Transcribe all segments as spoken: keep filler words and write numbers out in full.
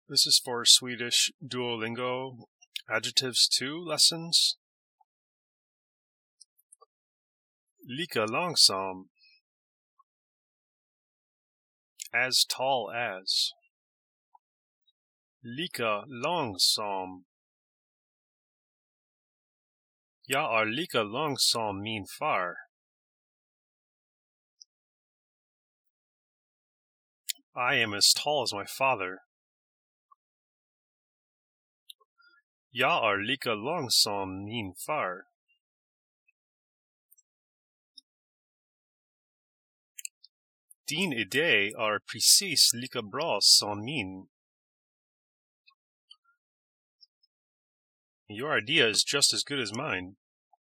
This is for Swedish Duolingo Adjectives two lessons. Lika långsam. As tall as. Lika långsam. Jag är lika lång som min far. I am as tall as my father. Jag är lika lång som min far. Din idé är precis lika bra som min. Your idea is just as good as mine.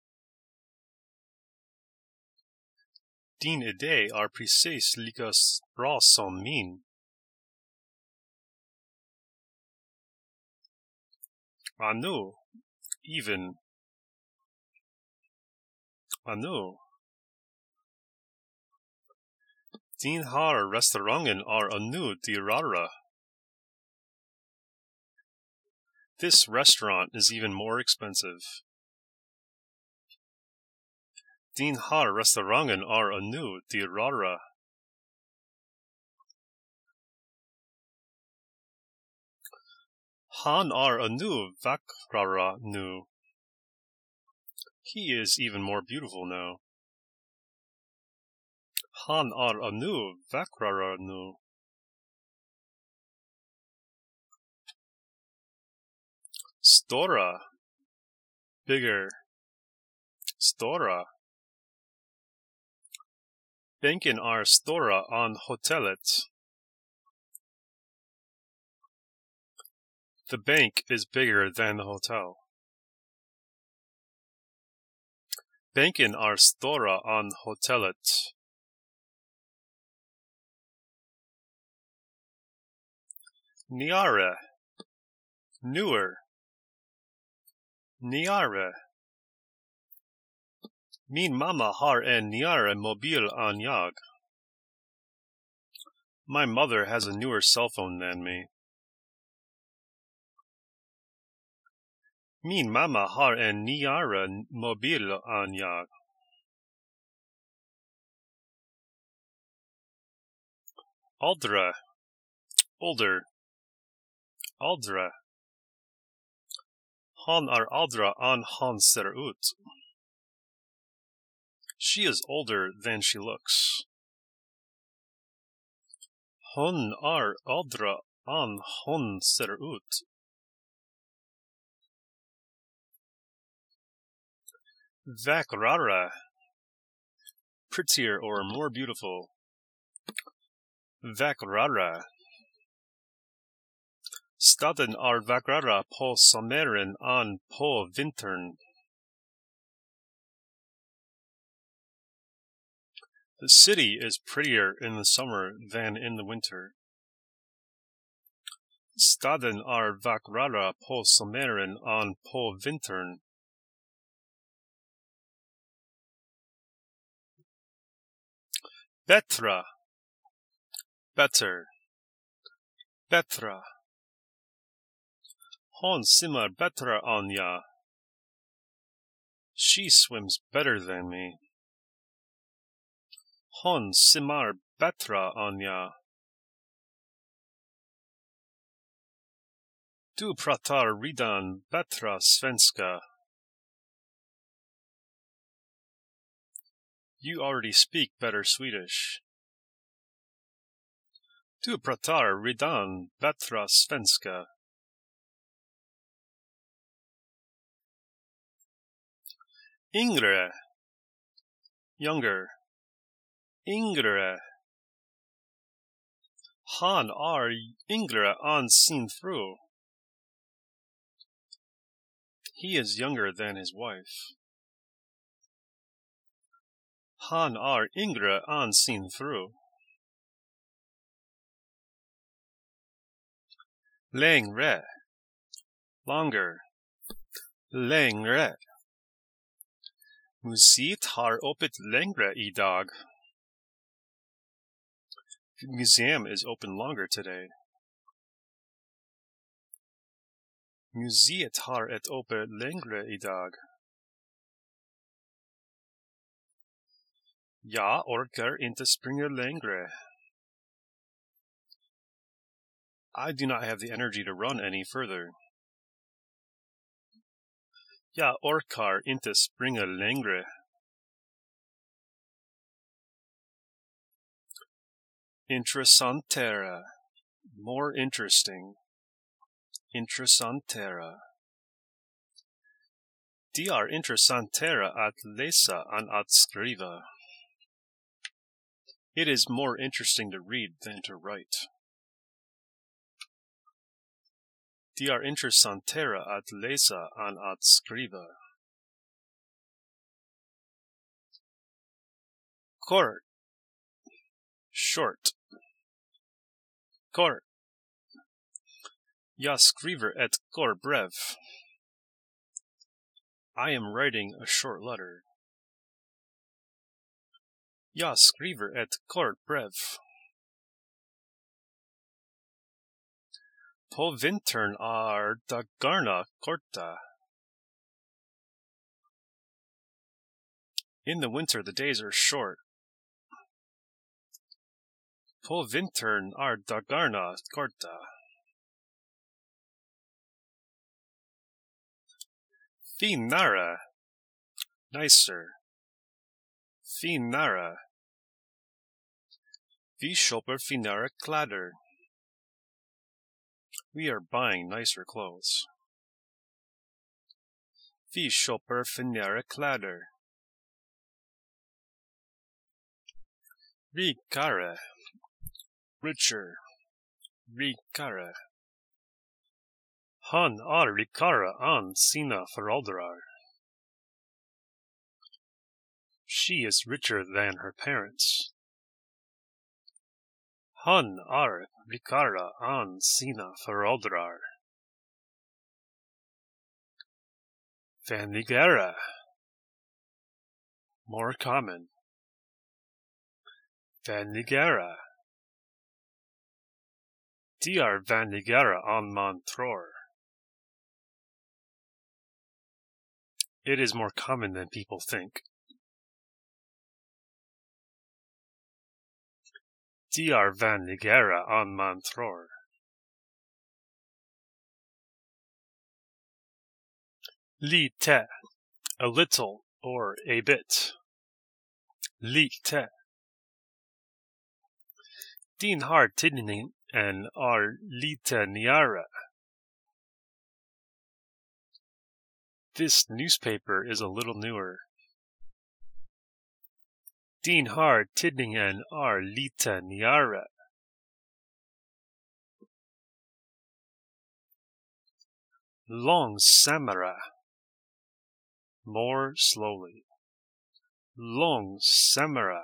Din idé är precis lika bra som min. Anu, even. Anu. Din här restaurangen är ännu dyrare. This restaurant is even more expensive. Din här restaurangen är ännu dyrare. Han är ännu vackrare nu. He is even more beautiful now. Han är ännu vackrare nu. Stora. Bigger. Stora. Bänken är stora on hotellet. The bank is bigger than the hotel. Bänken är stora on hotellet. Nyare. Newer. Nyare. Min mamma har en nyare mobil än jag. My mother has a newer cell phone than me. Min mamma har en nyare mobil än jag. Åldre. Older. Åldre. Han är äldre än han ser ut. She is older than she looks. Hon är äldre än hon ser ut. Vackrare. Prettier or more beautiful. Vackrare. Staden är vackrare på sommaren än på vintern. The city is prettier in the summer than in the winter. Staden är vackrare på sommaren än på vintern. Bättre. Better. Bättre. Hon simmar bättre än jag. She swims better than me. Hon simmar bättre än jag. Du pratar redan bättre svenska. You already speak better Swedish. Du pratar redan bättre svenska. Yngre. Younger. Yngre. Han är yngre än sin fru. He is younger than his wife. Han är yngre än sin fru. Längre. Longer. Längre. Museet har öppet längre idag. The museum is open longer today. Museet har ett öppet längre idag. Jag orkar inte springa längre. I do not have the energy to run any further. Jag orkar inte springa längre. Intressantera. More interesting. Intressantera. De är intressantera att läsa än att skriva. It is more interesting to read than to write. De är intressantera att läsa än att skriva. Kort. Short. Kort. Jag skriver ett kort brev. I am writing a short letter. Jag skriver ett kort brev. På vintern är dagarna korta. In the winter the days are short. På vintern är dagarna korta. Finare. Nicer. Finare. Vi köper finare kläder. We are buying nicer clothes. Vi köper finare kläder. Rikare. Richer. Rikare. Han är rikare än sina föräldrar. She is richer than her parents. Han är rikare än sina föräldrar. Vanligare. More common. Vanligare. De är vanligare än man tror. It is more common than people think. De är vanligare än man tror. Lite. A little or a bit. Lite. Din har tidningen är lite nyare. This newspaper is a little newer. Din har tidningen är lite nyare. Långsammare. More slowly. Långsammare.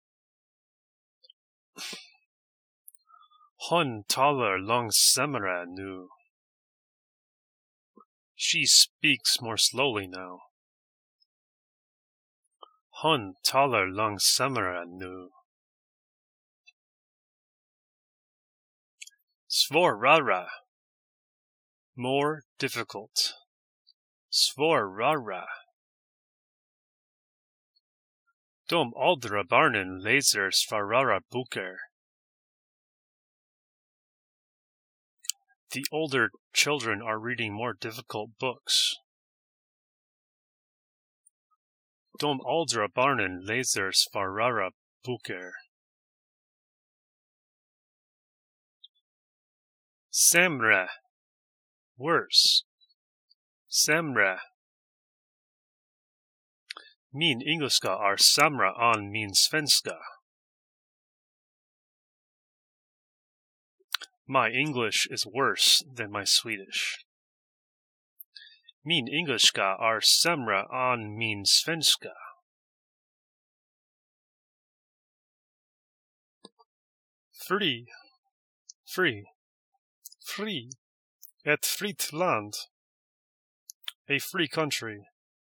Hon talar långsammare nu. She speaks more slowly now. Hon talar långsammare nu. Svårare. More difficult. Svårare. De äldre barnen läser svårare böcker. The older children are reading more difficult books. De äldre barnen läser svårare böcker. Sämre. Worse. Sämre. Min engelska är sämre än min svenska. My English is worse than my Swedish. Min engelska är sämre än min svenska. Free. Free. Free. Ett fritt land. A free country.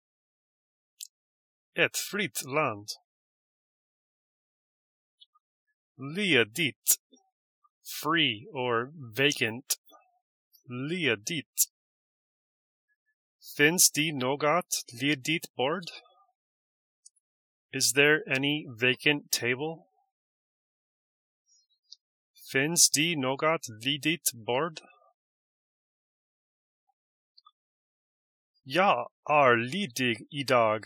Ett fritt land. Ledigt. Free or vacant. Ledigt. Finns de något ledigt bord? Is there any vacant table? Finns de något ledigt bord? Jag är ledig idag.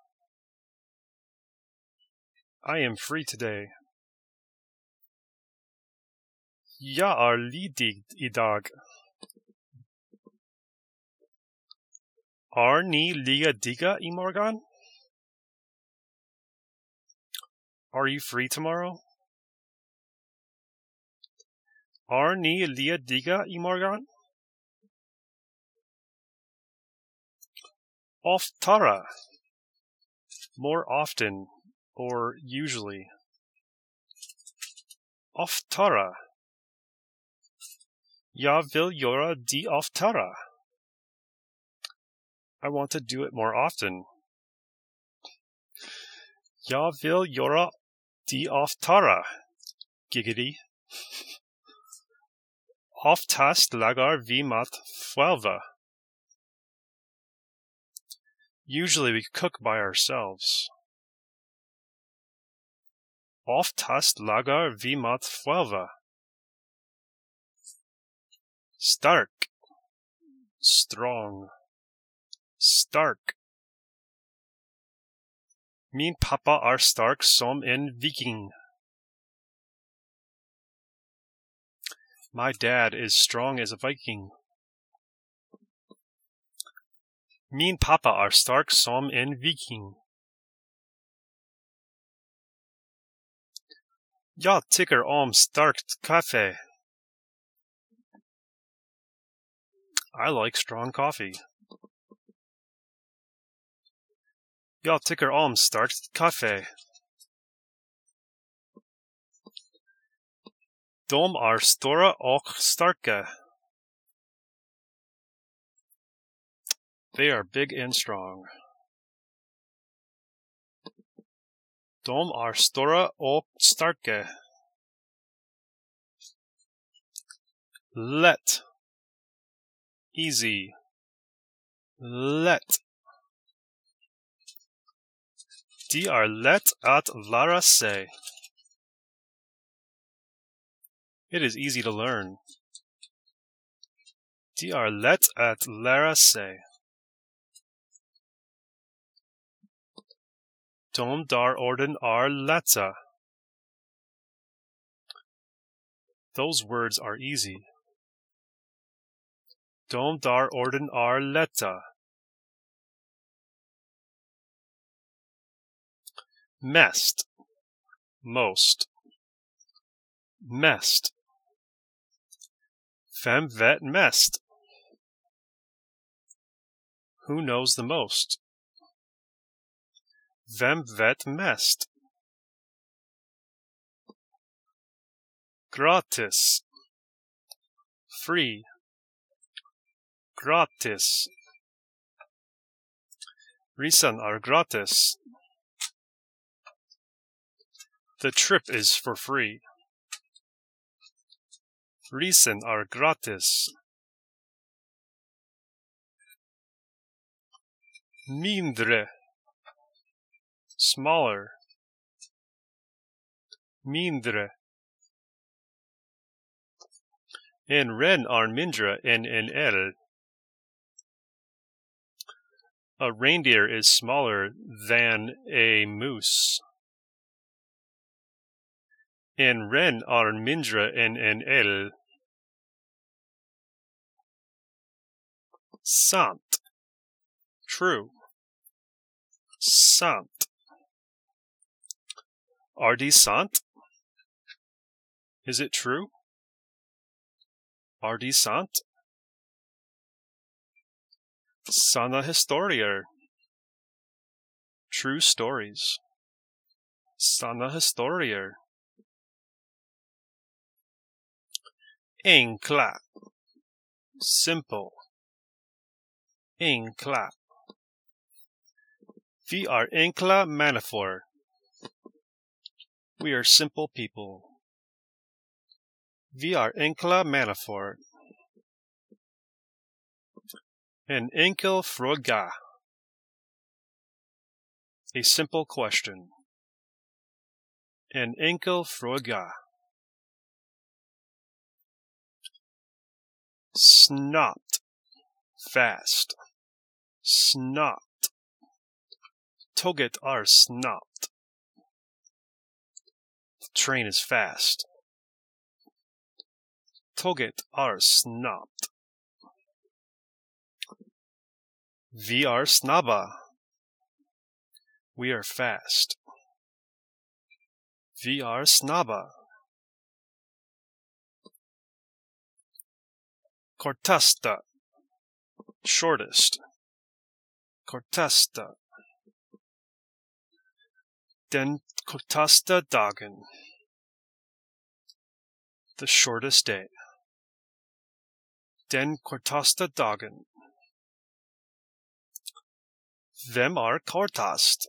I am free today. Jag är ledig idag. Är ni lediga imorgon? Are you free tomorrow? Är ni lediga imorgon? Oftare. More often, or usually. Oftare. Jag vill göra det oftare. I want to do it more often. Jag vill göra det oftare. Giggity. Oftast lagar vi mat själva. Usually we cook by ourselves. Oftast lagar vi mat själva. Stark. Strong. Stark. Min pappa är stark som en viking. My dad is strong as a Viking. Min pappa är stark som en viking. Jag tycker om starkt kaffe. I like strong coffee. Jag tycker om starkt kaffe. De är stora och starka. They are big and strong. De är stora och starka. Lätt. Easy. Lätt. De är lätt att lära sig. It is easy to learn. De är lätt att lära sig. De där orden är lätta. Those words are easy. De där orden är lätta. Mest. Most. Mest. Vem vet mest? Who knows the most? Vem vet mest? Gratis. Free. Gratis. Resan är gratis. The trip is for free. Resan är gratis. Mindre. Smaller. Mindre. En ren är mindre än en älg. A reindeer is smaller than a moose. En ren är mindre än en älg. Sant. True. Sant. Är det sant? Is it true? Är det sant? Sanna historier. True stories. Sanna historier. Enkla. Simple. Enkla. Vi är enkla människor. We are simple people. Vi är enkla människor. En enkel fråga. A simple question. En enkel fråga. Snabbt. Fast. Snabbt. Tåget är snabbt. The train is fast. Tåget är snabbt. Vi är snabba. We are fast. Vi är snabba. Kortaste. Shortest. Kortaste. Den kortaste dagen. The shortest day. Den kortaste dagen. Vem är kortast?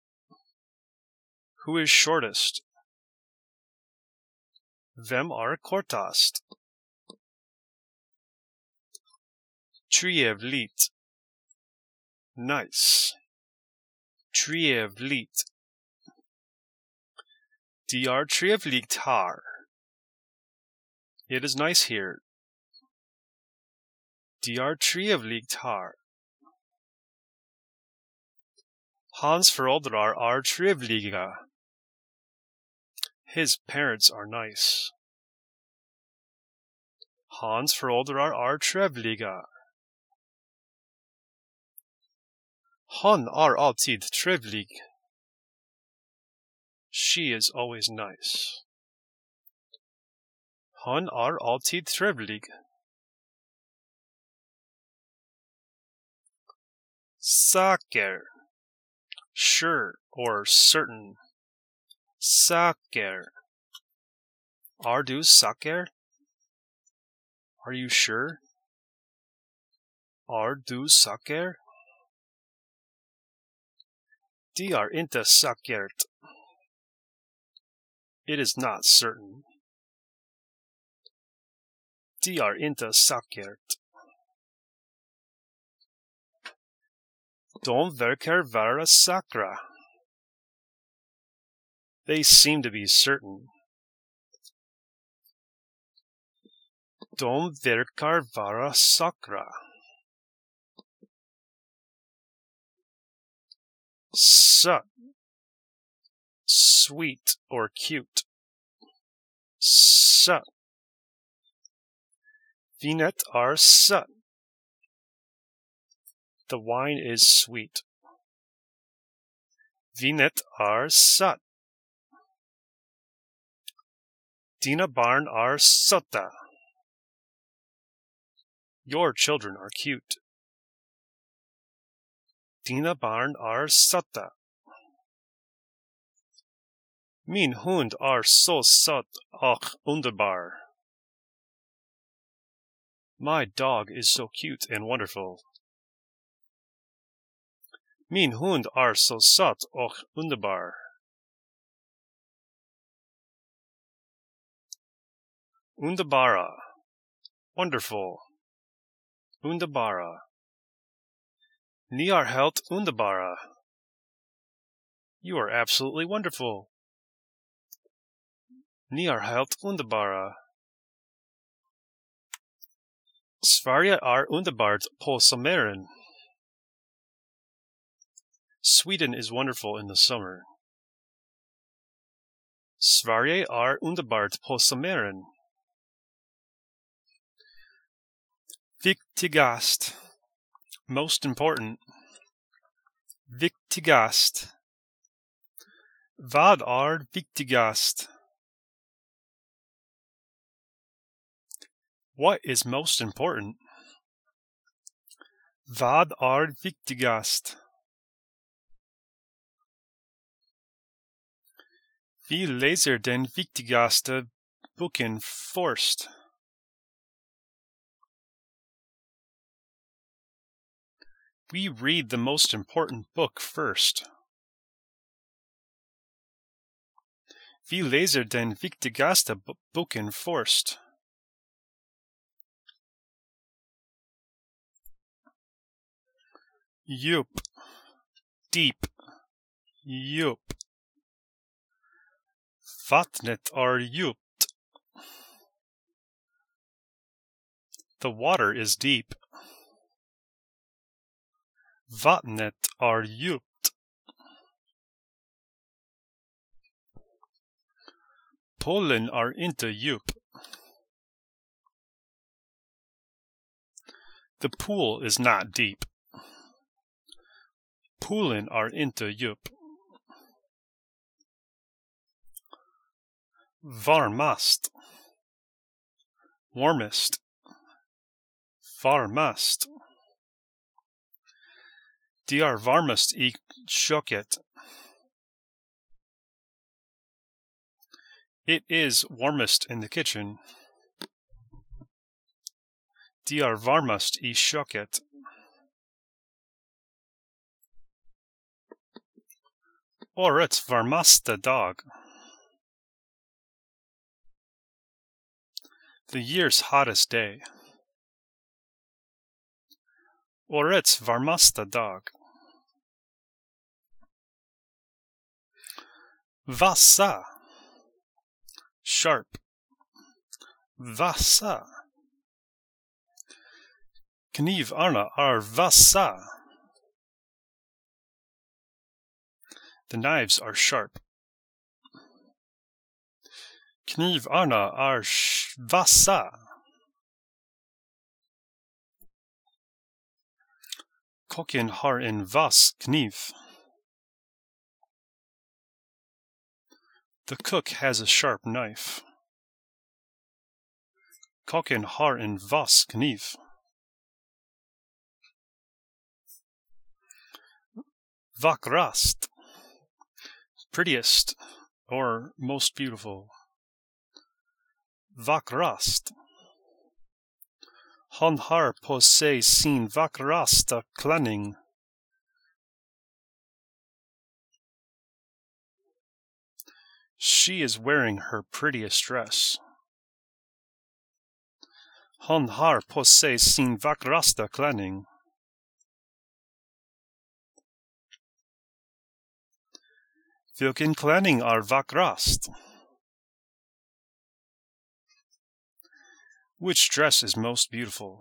Who is shortest? Vem är kortast? Trevligt. Nice. Trevligt. Det är trevligt här. It is nice here. Det är trevligt här. Hans föräldrar är trevliga. His parents are nice. Hans föräldrar är trevliga. Han är alltid trevlig. She is always nice. Han är alltid trevlig. Säker. Sure or certain. Säker. Är du säker? Are you sure? Är du säker? Det är inte säkert. It is not certain. Det är inte säkert. De verkar vara säkra. They seem to be certain. De verkar vara säkra. Söt. Sweet or cute. Söt. Vinet är sött. The wine is sweet. Vinet är sött. Dina barn är söta. Your children are cute. Dina barn är söta. Min hund är så söt och underbar. My dog is so cute and wonderful. Min hund är så söt och underbar. Underbara. Wonderful. Underbara. Ni är helt underbara. You are absolutely wonderful. Ni är helt underbara. Sverige är underbart på sommaren. Sweden is wonderful in the summer. Sverige är underbart på sommaren. Viktigast. Most important. Viktigast. Vad är viktigast? What is most important? Vad är viktigast? Vi läser den viktigaste boken först. We read the most important book first. Vi läser den viktigaste boken först. Djup, deep, djup. Vattnet är djupt. The water is deep. Vattnet är djupt. Poolen är inte djup. The pool is not deep. Poolen är inte djup. Varmast, warmest. Varmast. De är varmast i köket. It is warmest in the kitchen. De är varmast i köket. Årets varmaste dag. The year's hottest day. Årets varmaste dag. Vassa. Sharp. Vassa. Knivarna är vassa. The knives are sharp. Knivarna är vassa. Kocken har en vass kniv. The cook has a sharp knife. Kocken har en vass kniv. Vackrast. Prettiest or most beautiful. Vackrast. Han har på sig sin vackraste klänning. She is wearing her prettiest dress. Han har på sig sin vackraste klänning. Vilken klänning är vackrast? Which dress is most beautiful?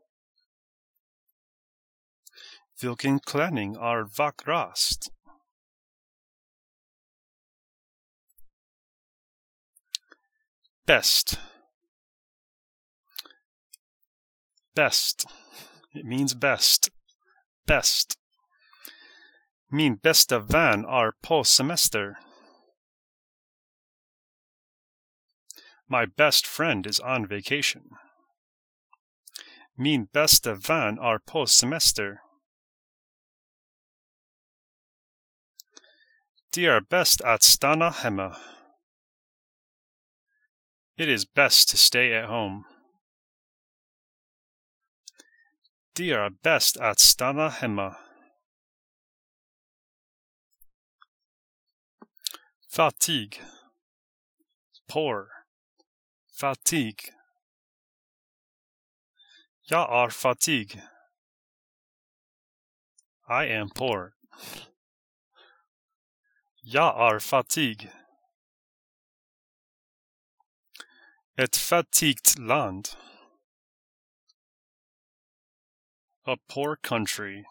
Vilken klänning är vackrast? Best. Best. It means best. Best. Min bästa vän är på semester. My best friend is on vacation. Min bästa vän är på semester. Det är bäst att stanna hemma. It is best to stay at home. Det är bäst att stanna hemma. Fatig. Poor. Fatig. Jag är fatig. I am poor. Jag är fatig. Ett fattigt land. A poor country.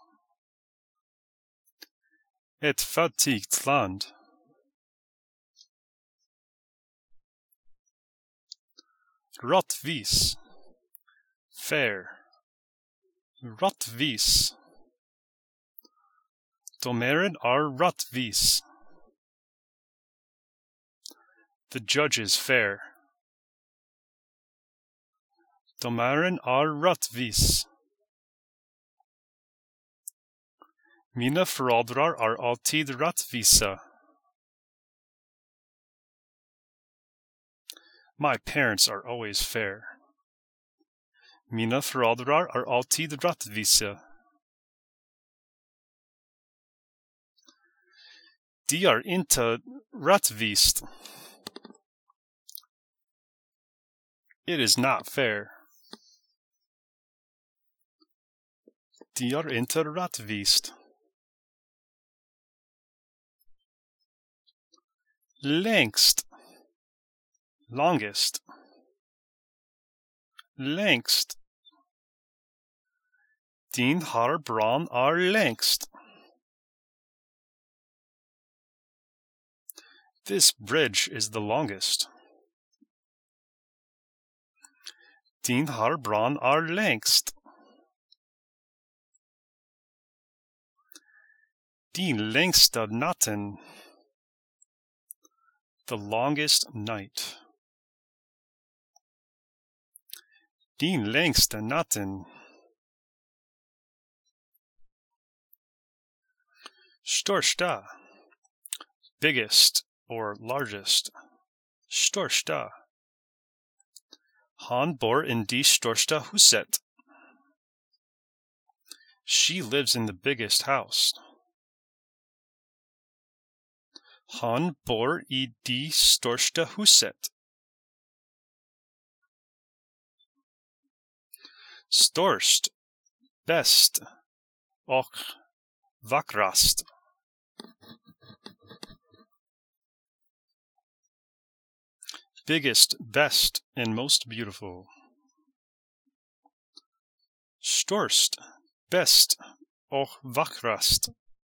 Ett fattigt land. Rättvis. Fair. Rättvis. Domaren är rättvis. The judge is fair. Domaren är rättvis. Mina föräldrar är alltid rättvisa. My parents are always fair. Mina föräldrar är alltid rättvisa. De är inte rättvist. It is not fair. De er inte rättvist. Längst. Longest. Längst. Din harbran är längst. This bridge is the longest. Din harbran är längst. Din längsta natten. The longest night. Din längsta natten. Största. Biggest or largest. Största. Han bor in det största huset. She lives in the biggest house. Han bor i det största huset. Störst, bäst och vackrast. Biggest, best, and most beautiful. Störst, bäst och vackrast.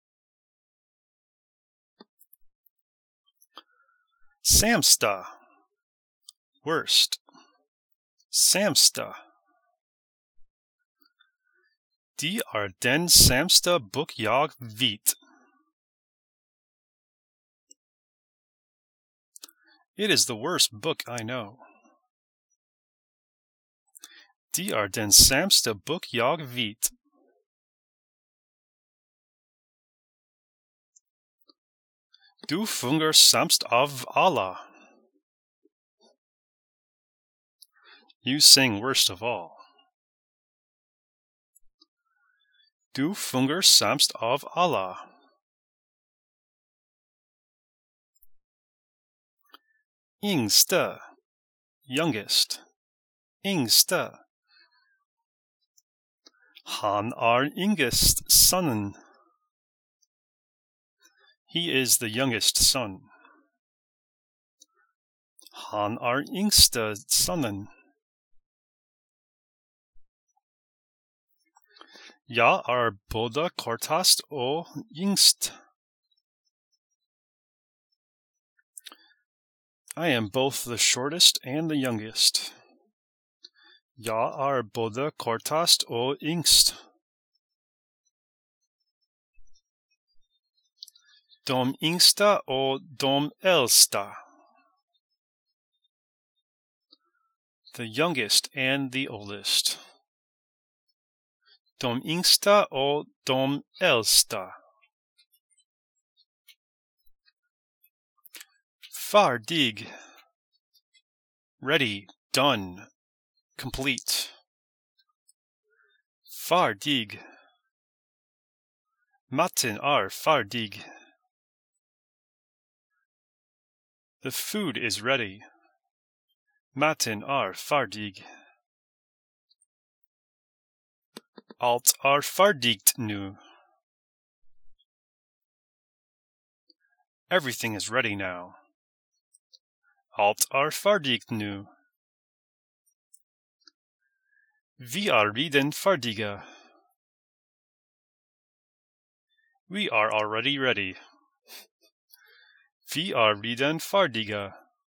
Sämsta, worst. Sämsta. Det är den sämsta bok jag vet. It is the worst book I know. Det är den sämsta bok jag vet. Du sjunger sämst av alla. You sing worst of all. Du sjunger sämst av alla. Yngsta, youngest. Yngsta. Han är yngest sonen. He is the youngest son. Han är yngsta sonen. Jag är både kortast och yngst. I am both the shortest and the youngest. Jag är både kortast och yngst. De yngsta och de äldsta. The youngest and the oldest. De yngsta och de äldsta. Färdig. Ready, done, complete. Färdig. Maten är färdig. The food is ready. Maten är färdig. Allt är färdigt nu. Everything is ready now. Allt är färdigt nu. Vi är redan färdiga. We are already ready. Vi är redan färdiga.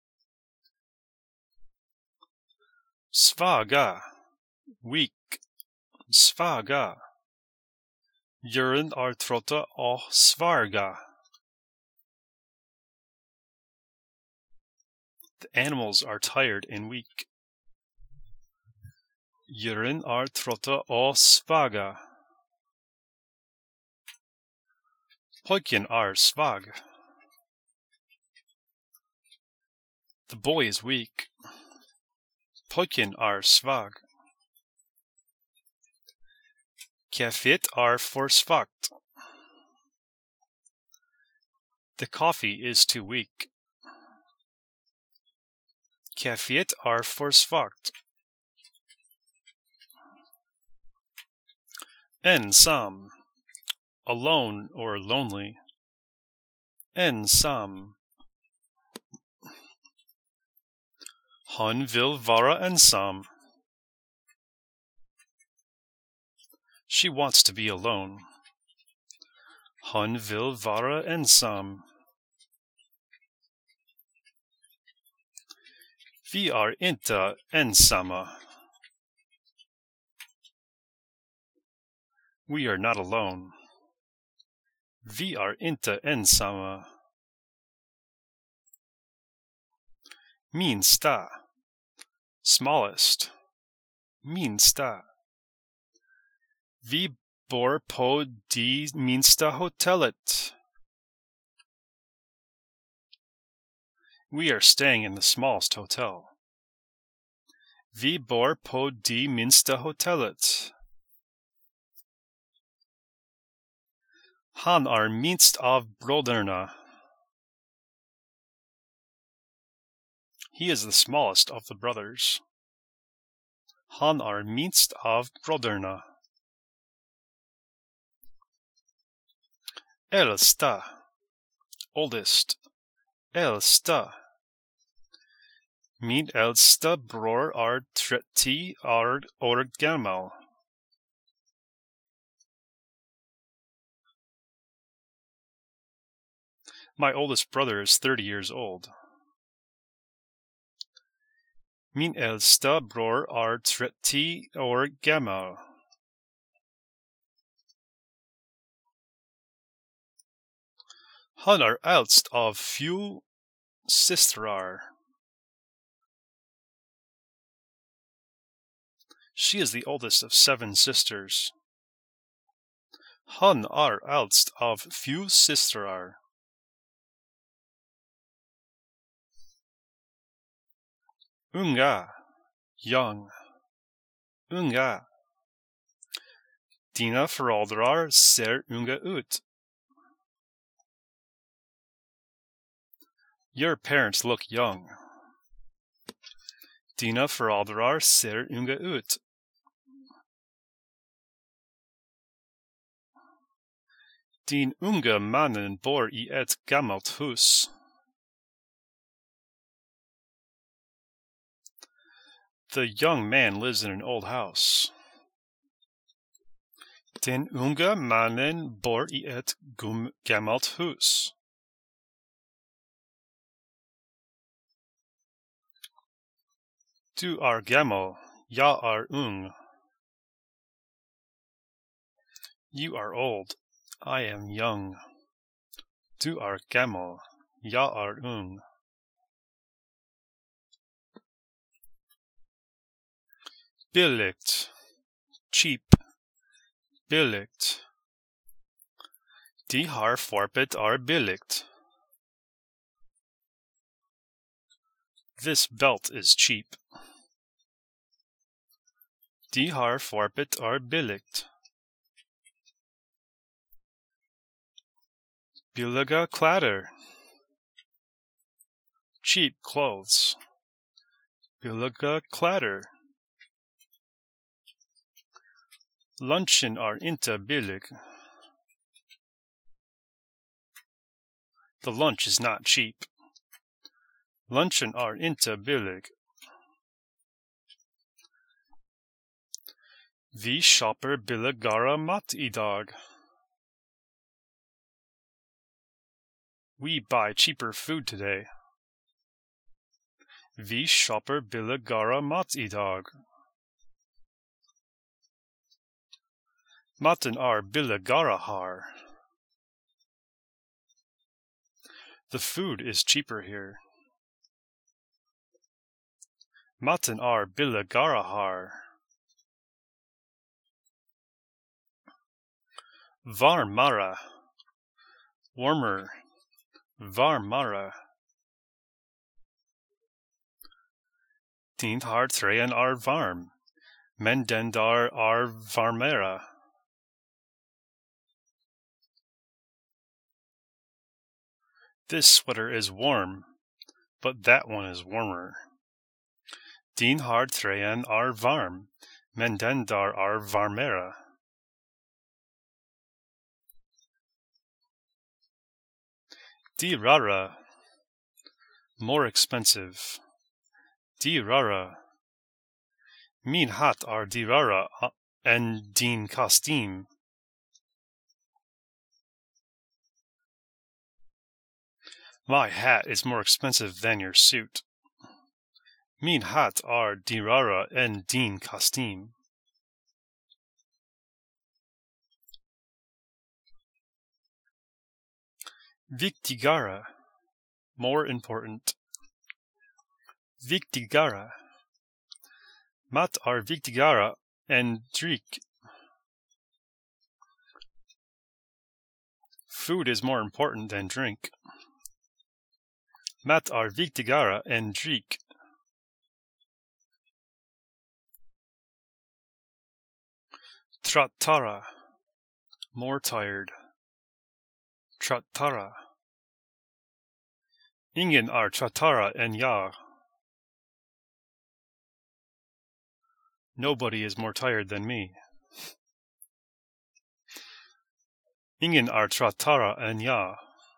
Svaga. Weak. Svaga. Djuren är trötta och svaga. The animals are tired and weak. Djuren är trötta och svaga. Pojken är svag. The boy is weak. Pojken är svag. Kaffet är för svagt. The coffee is too weak. Kaffet är för svagt. Ensam, alone or lonely. Ensam. Hon vill vara ensam. She wants to be alone. Hon vill vara ensam. Vi är inte ensamma. We are not alone. Vi är inte ensamma. Minsta. Smallest. Minsta. Vi bor på det minsta hotellet. We are staying in the smallest hotel. Vi bor på det minsta hotellet. Han är minst av bröderna. He is the smallest of the brothers. Han är minst av bröderna. Äldsta. Oldest. Äldsta. Min äldsta bror är trettio år gammal. My oldest brother is thirty years old. Min äldsta bror är trettio år gammal. Han är äldst av sju systrar. She is the oldest of seven sisters. Han är äldst av sju systrar. Unga. Young. Unga. Dina föräldrar ser unga ut. Your parents look young. Dina föräldrar ser unga ut. Din unga mannen bor i ett gammalt hus. The young man lives in an old house. Den unga mannen bor i ett gammalt hus. Du är gammal, jag är ung. You are old, I am young. Du är gammal, jag är ung. Billigt. Cheap. Billigt. De här farpet är billigt. This belt is cheap. De här farpet är billigt. Billiga kläder. Cheap clothes. Billiga kläder. Lunchen är inte billig. The lunch is not cheap. Lunchen är inte billig. Vi köper billigare mat idag. We buy cheaper food today. Vi köper billigare mat idag. Maten är billigare här. The food is cheaper here. Maten är billigare här. Varmare. Warmer. Varmare. Din här tröjan är varm, men den där är varmare. This sweater is warm, but that one is warmer. Din här tröjan är varm, men den där är varmare. Dyrara, more expensive. Dyrara. Min hatt är dyrare än din kostym. My hat is more expensive than your suit. Min hatt är dyrare än din kostym. Viktigare, more important. Viktigare. Mat är viktigare än dryck. Food is more important than drink. Mat är viktigare än dryck. Tröttare, more tired. Tröttare. Ingen är tröttare än jag. Nobody is more tired than me. Ingen är tröttare än jag.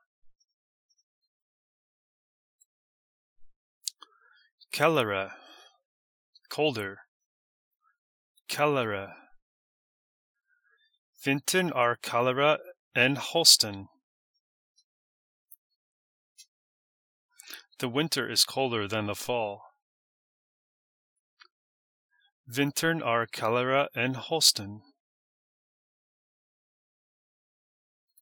Kallare, colder. Kallare. Vintern är kallare än hösten. The winter is colder than the fall. Vintern är kallare än hösten.